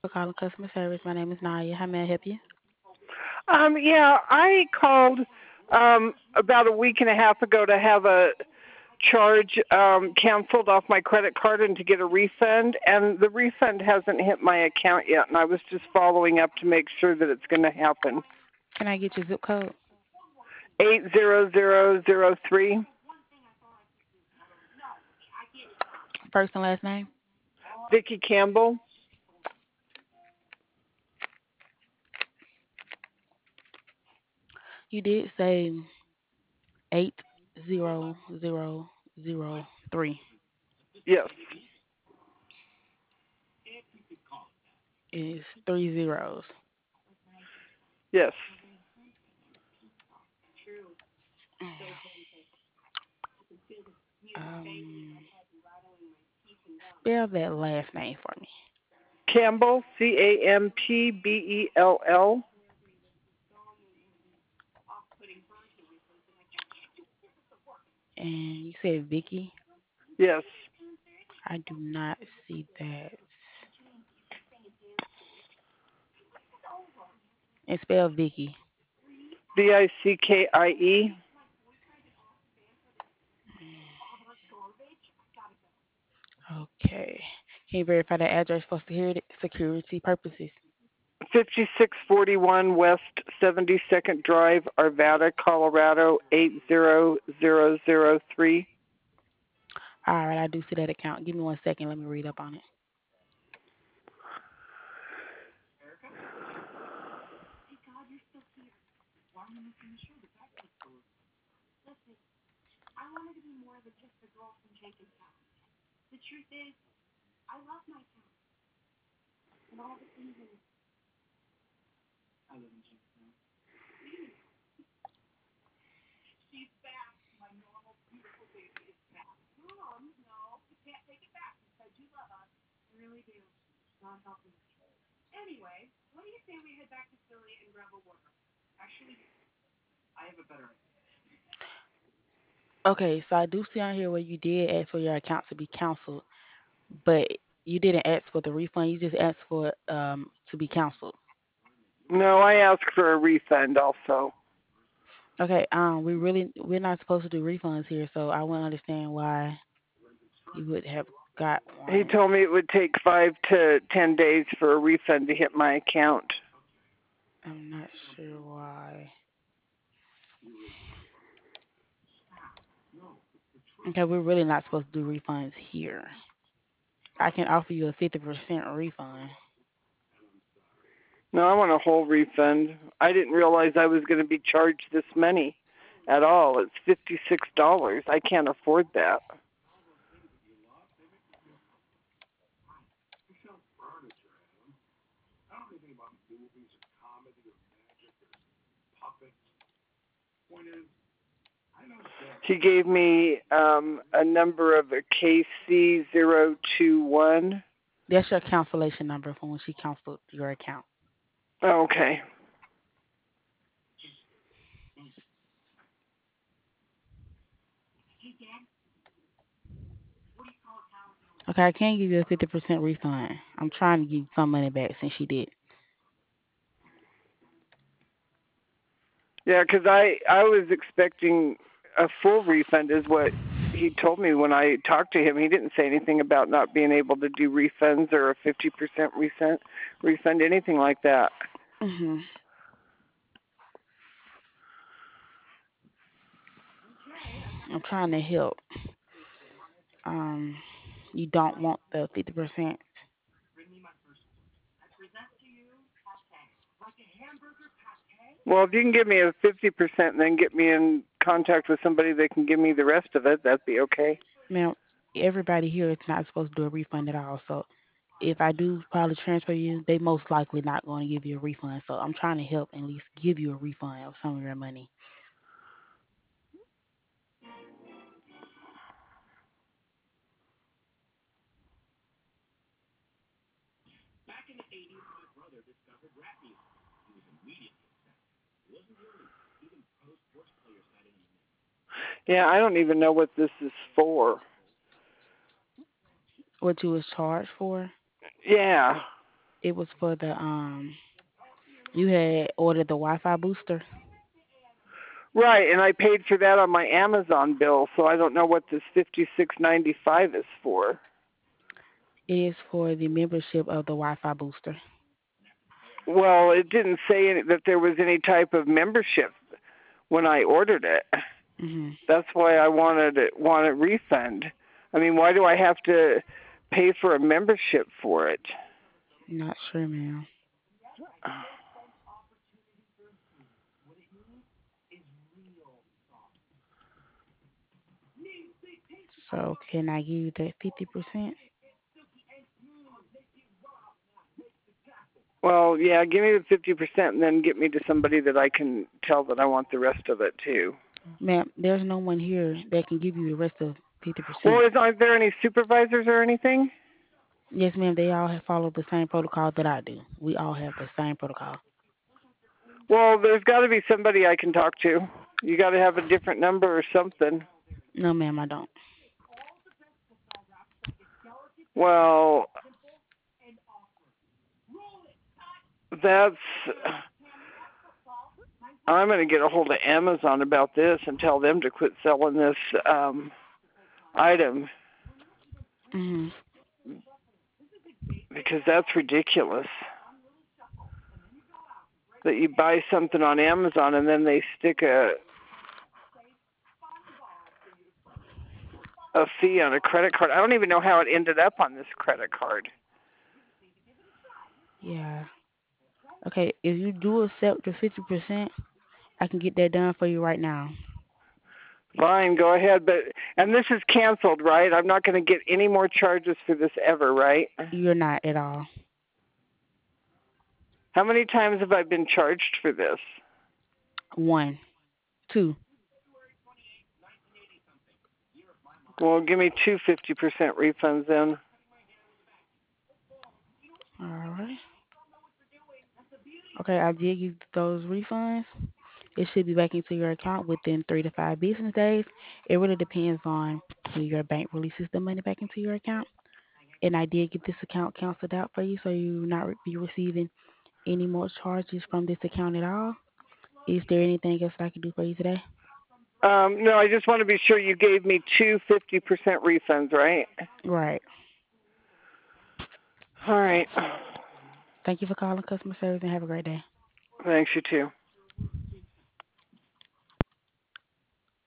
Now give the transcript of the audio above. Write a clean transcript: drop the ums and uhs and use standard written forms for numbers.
For calling customer service. My name is Naya. How may I help you? Yeah, I called about a week and a half ago to have a charge canceled off my credit card and to get a refund, and the refund hasn't hit my account yet, and I was just following up to make sure that it's going to happen. Can I get your zip code? 80003. First and last name? Vicki Campbell. You did say 80003. Yes. Is three zeros. Yes. Um, Spell that last name for me. Campbell, Campbell. And you said Vicky. Yes. I do not see that. And spell Vicky. Vickie. Okay. Can you verify the address for security purposes? 5641 West 72nd Drive, Arvada, Colorado 80003. All right, I do see that account. Give me 1 second. Let me read up on it. Okay, so I do see on here where you did ask for your account to be canceled, but you didn't ask for the refund. You just asked for to be canceled. No, I asked for a refund also. Okay, we're not supposed to do refunds here, so I wouldn't understand why you would have got He one. told me it would take 5 to 10 days for a refund to hit my account. I'm not sure why. Okay, we're really not supposed to do refunds here. I can offer you a 50% refund. No, I want a whole refund. I didn't realize I was going to be charged this money at all. It's $56. I can't afford that. He gave me a number of a KC021. That's your cancellation number from when she canceled your account. Okay. Okay, I can give you a 50% refund. I'm trying to give you some money back since she did. Yeah, because I was expecting a full refund, is what he told me when I talked to him. He didn't say anything about not being able to do refunds or a 50% refund, anything like that. hmm I'm trying to help. Um, you don't want the 50%. Well, if you can give me a 50% and then get me in contact with somebody that can give me the rest of it, that'd be okay. Now, everybody here is not supposed to do a refund at all. So if I do probably transfer you, they most likely not going to give you a refund. So I'm trying to help and at least give you a refund of some of your money. Yeah, I don't even know what this is for. What you was charged for? Yeah. It was for the you had ordered the Wi-Fi booster. Right, and I paid for that on my Amazon bill, so I don't know what this 56.95 is for. It is for the membership of the Wi-Fi booster. Well, it didn't say that there was any type of membership when I ordered it. Mhm. That's why I want a refund. I mean, why do I have to pay for a membership for it? Not sure, ma'am. So can I give you that 50%? Well, yeah, give me the 50% and then get me to somebody that I can tell that I want the rest of it too. Ma'am, there's no one here that can give you the rest of Well, 50%. aren't there any supervisors or anything? Yes, ma'am, they all have followed the same protocol that I do. We all have the same protocol. Well, there's got to be somebody I can talk to. You got to have a different number or something. No, ma'am, I don't. Well, that's. I'm going to get a hold of Amazon about this and tell them to quit selling this item Mhm. because that's ridiculous. That you buy something on Amazon and then they stick a fee on a credit card. I don't even know how it ended up on this credit card. Yeah. Okay, if you do accept the 50%, I can get that done for you right now. Fine, go ahead. But and this is canceled, right? I'm not going to get any more charges for this ever, right? You're not at all. How many times have I been charged for this? One, two. Well, give me two 50% refunds then. All right. Okay, I did give those refunds. It should be back into your account within 3 to 5 business days. It really depends on when your bank releases the money back into your account. And I did get this account canceled out for you, so you will not be receiving any more charges from this account at all. Is there anything else that I can do for you today? No, I just want to be sure you gave me two 50% refunds, right? Right. All right. Thank you for calling customer service and have a great day. Thanks, you too.